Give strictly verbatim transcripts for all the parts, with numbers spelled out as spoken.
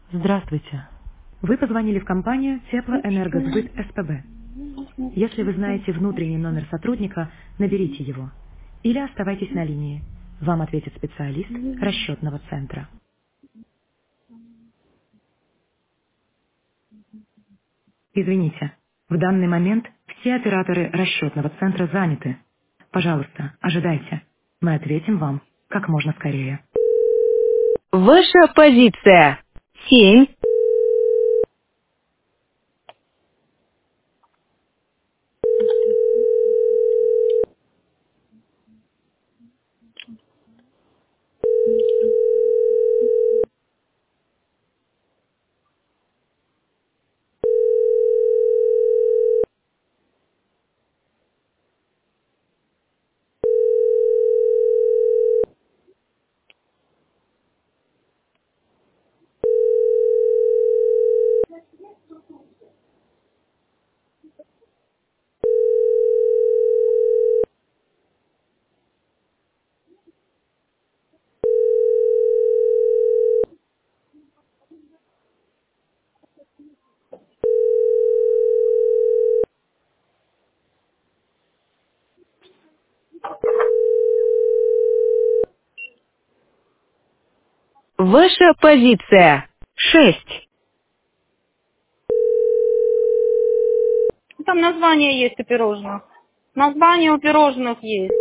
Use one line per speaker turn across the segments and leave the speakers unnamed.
Здравствуйте. Вы позвонили в компанию Теплоэнергосбыт СПБ. Если вы знаете внутренний номер сотрудника, наберите его. Или оставайтесь на линии. Вам ответит специалист расчетного центра. Извините, в данный момент все операторы расчетного центра заняты. Пожалуйста, ожидайте. Мы ответим вам как можно скорее. Ваша позиция. Семь. Ваша позиция. Шесть.
Там название есть у пирожных. Название у пирожных есть.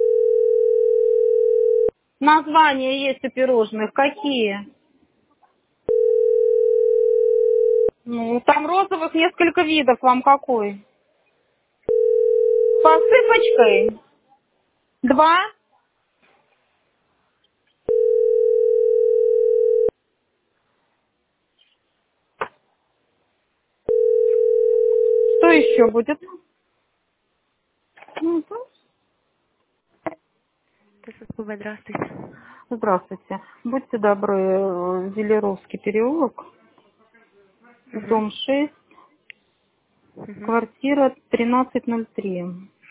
Название есть у пирожных. Какие? Ну, там розовых несколько видов. Вам какой? С посыпочкой? Два? Что еще будет? Мгм.
Это СПБ, здравствуйте.
Здравствуйте. Будьте добры, э, Велеровский переулок,
Угу.
дом шесть,
Угу.
квартира тринадцать ноль три.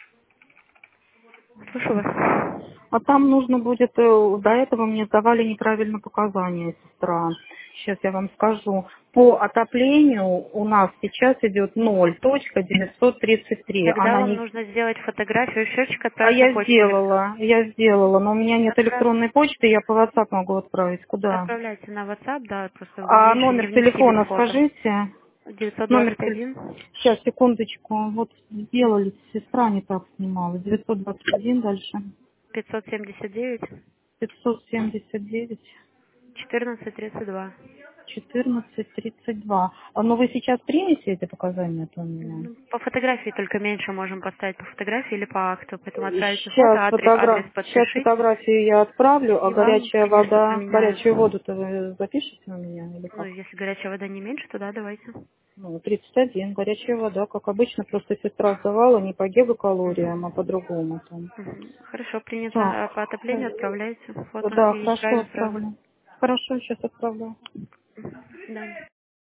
Слышу вас.
А там нужно будет, э, до этого мне давали неправильно показания, сестра. Сейчас я вам скажу. По отоплению у нас сейчас идет ноль точка девятьсот тридцать три.
Тогда
Она
вам
не...
нужно сделать фотографию счетчика,
А
отправить на
я
почту.
сделала, я сделала, но у меня нет
Отправ-
электронной почты, я по WhatsApp могу отправить. Куда?
Отправляйте на WhatsApp, да, просто вы
А
меньше не
номер
внести без
телефона
фото.
скажите.
девятьсот
Номер
двадцать
телефона.
один
Сейчас, секундочку. Вот сделали, сестра не так снимала. девятьсот двадцать один дальше.
пятьсот семьдесят девять
пятьсот семьдесят девять.
четырнадцать тридцать два.
четырнадцать тридцать два. А, ну вы сейчас примете эти показания от меня?
Ну, по фотографии только меньше можем поставить по фотографии или по акту, поэтому отправите
Сейчас,
фото, адре- адрес
фотогра... сейчас
подпишите,
фотографию я отправлю, а
и вам
горячая
принесут,
вода,
поменяют.
горячую воду-то вы запишете у меня или
Ну,
как?
если горячая вода не меньше, то да, давайте.
Ну, тридцать один, горячая вода, как обычно, просто сестра сдавала не по гигакалориям, а
Мгм.
по-другому там.
Мгм. Хорошо, принято.
Так,
А по отоплению отправляйте фото
да,
и
хорошо
исправим сразу.
отправлю. Хорошо, сейчас отправлю.
Да.